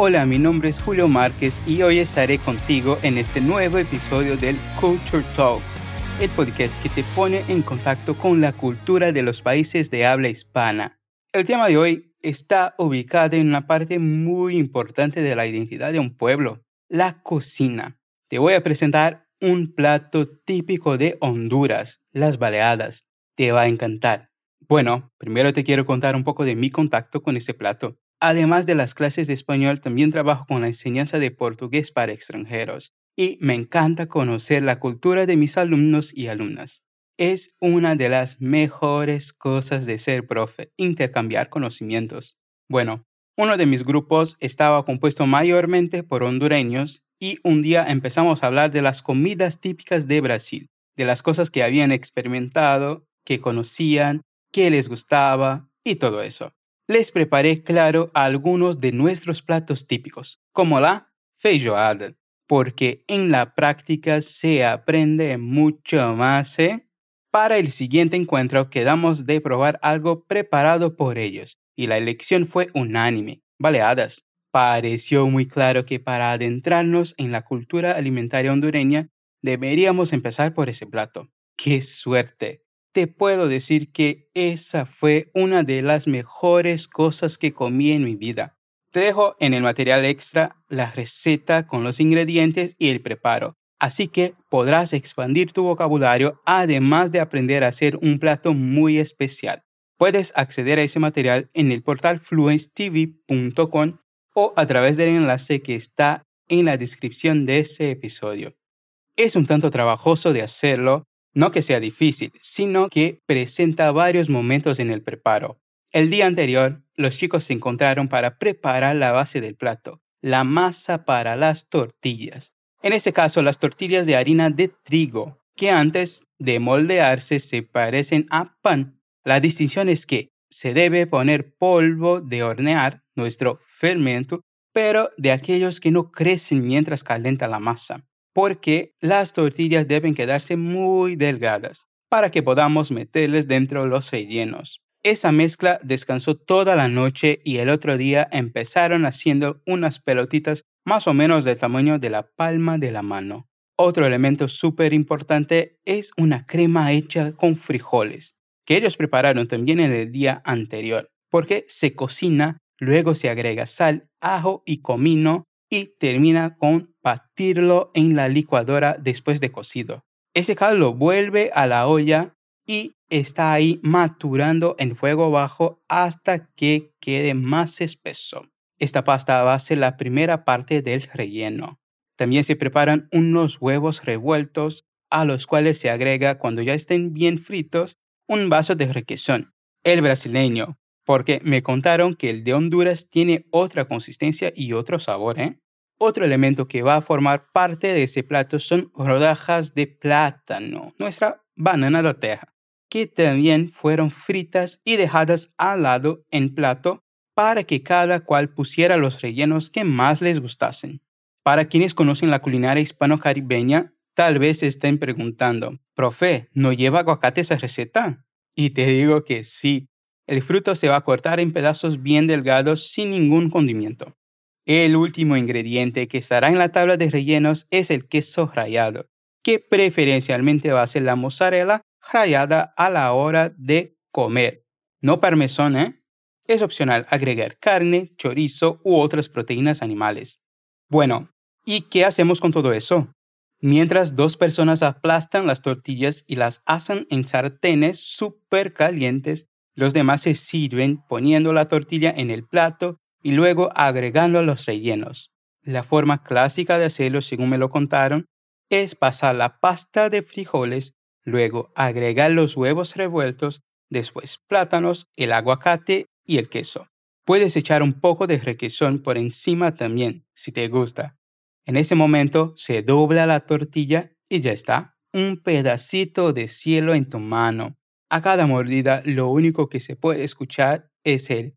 Hola, mi nombre es Julio Márquez y hoy estaré contigo en este nuevo episodio del Culture Talks, el podcast que te pone en contacto con la cultura de los países de habla hispana. El tema de hoy está ubicado en una parte muy importante de la identidad de un pueblo, la cocina. Te voy a presentar un plato típico de Honduras, las baleadas. Te va a encantar. Bueno, primero te quiero contar un poco de mi contacto con ese plato. Además de las clases de español, también trabajo con la enseñanza de portugués para extranjeros y me encanta conocer la cultura de mis alumnos y alumnas. Es una de las mejores cosas de ser profe, intercambiar conocimientos. Bueno, uno de mis grupos estaba compuesto mayormente por hondureños y un día empezamos a hablar de las comidas típicas de Brasil, de las cosas que habían experimentado, que conocían, qué les gustaba y todo eso. Les preparé, claro, algunos de nuestros platos típicos, como la feijoada, porque en la práctica se aprende mucho más, ¿eh? Para el siguiente encuentro quedamos de probar algo preparado por ellos, y la elección fue unánime, baleadas. Pareció muy claro que para adentrarnos en la cultura alimentaria hondureña, deberíamos empezar por ese plato. ¡Qué suerte! Te puedo decir que esa fue una de las mejores cosas que comí en mi vida. Te dejo en el material extra la receta con los ingredientes y el preparo, así que podrás expandir tu vocabulario además de aprender a hacer un plato muy especial. Puedes acceder a ese material en el portal fluencetv.com o a través del enlace que está en la descripción de este episodio. Es un tanto trabajoso de hacerlo. No que sea difícil, sino que presenta varios momentos en el preparo. El día anterior, los chicos se encontraron para preparar la base del plato, la masa para las tortillas. En este caso, las tortillas de harina de trigo, que antes de moldearse se parecen a pan. La distinción es que se debe poner polvo de hornear, nuestro fermento, pero de aquellos que no crecen mientras calienta la masa, porque las tortillas deben quedarse muy delgadas para que podamos meterles dentro los rellenos. Esa mezcla descansó toda la noche y el otro día empezaron haciendo unas pelotitas más o menos del tamaño de la palma de la mano. Otro elemento súper importante es una crema hecha con frijoles, que ellos prepararon también en el día anterior, porque se cocina, luego se agrega sal, ajo y comino, y termina con batirlo en la licuadora después de cocido. Ese caldo vuelve a la olla y está ahí maturando en fuego bajo hasta que quede más espeso. Esta pasta va a ser la primera parte del relleno. También se preparan unos huevos revueltos a los cuales se agrega, cuando ya estén bien fritos, un vaso de requesón, el brasileño, porque me contaron que el de Honduras tiene otra consistencia y otro sabor, ¿eh? Otro elemento que va a formar parte de ese plato son rodajas de plátano, nuestra banana de teja, que también fueron fritas y dejadas al lado en plato para que cada cual pusiera los rellenos que más les gustasen. Para quienes conocen la culinaria hispano-caribeña, tal vez se estén preguntando, profe, ¿no lleva aguacate esa receta? Y te digo que sí, el fruto se va a cortar en pedazos bien delgados sin ningún condimento. El último ingrediente que estará en la tabla de rellenos es el queso rallado, que preferencialmente va a ser la mozzarella rallada a la hora de comer. No parmesano, ¿eh? Es opcional agregar carne, chorizo u otras proteínas animales. Bueno, ¿y qué hacemos con todo eso? Mientras dos personas aplastan las tortillas y las asan en sartenes súper calientes, los demás se sirven poniendo la tortilla en el plato y luego agregando los rellenos. La forma clásica de hacerlo, según me lo contaron, es pasar la pasta de frijoles, luego agregar los huevos revueltos, después plátanos, el aguacate y el queso. Puedes echar un poco de requesón por encima también, si te gusta. En ese momento se dobla la tortilla y ya está, un pedacito de cielo en tu mano. A cada mordida lo único que se puede escuchar es el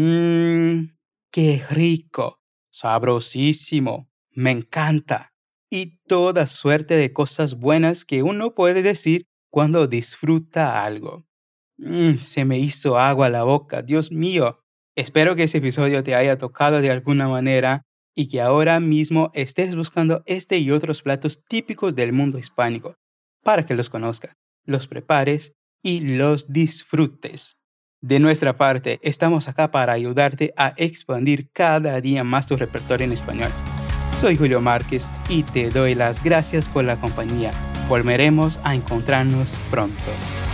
mmm. ¡Qué rico! Sabrosísimo. Me encanta. Y toda suerte de cosas buenas que uno puede decir cuando disfruta algo. Se me hizo agua la boca, Dios mío. Espero que ese episodio te haya tocado de alguna manera y que ahora mismo estés buscando este y otros platos típicos del mundo hispánico para que los conozcas, los prepares y los disfrutes. De nuestra parte, estamos acá para ayudarte a expandir cada día más tu repertorio en español. Soy Julio Márquez y te doy las gracias por la compañía. Volveremos a encontrarnos pronto.